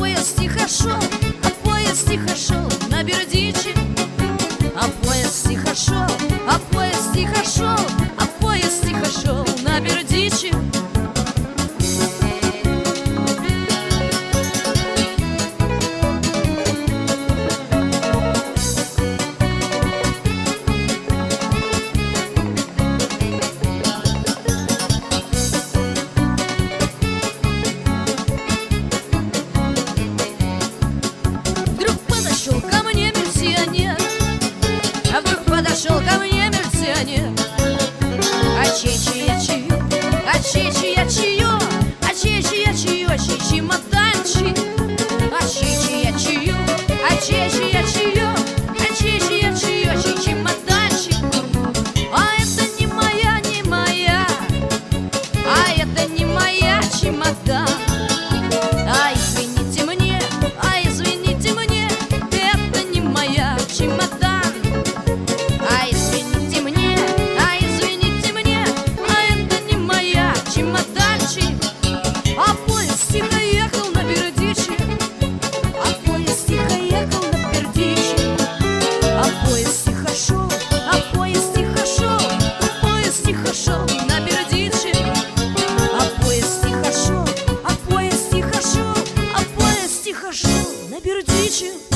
поезд тихо шел, а поезд тихо шел на Бердичев. А поезд тихо шел, а поезд тихо шел, а поезд тихо шел на Бердичев. Подошел ко мне милиционер. А чей чья чью, а чей чья чью, а чей чья чью, а чей чемоданчик. А чей чья чью, а чей чья чью, а чей чья чью, а чей чемоданчик. А это не моя, не моя, а это не моя чемодан. А извините мне, это не моя чемодан. А поезд тихо ехал на Бердичев. А поезд тихо ехал на Бердичев. А поезд тихо шел, а поезд тихо шел, а поезд тихо шел на Бердичев. А поезд тихо шел, а поезд тихо шел, а поезд тихо шел на Бердичев.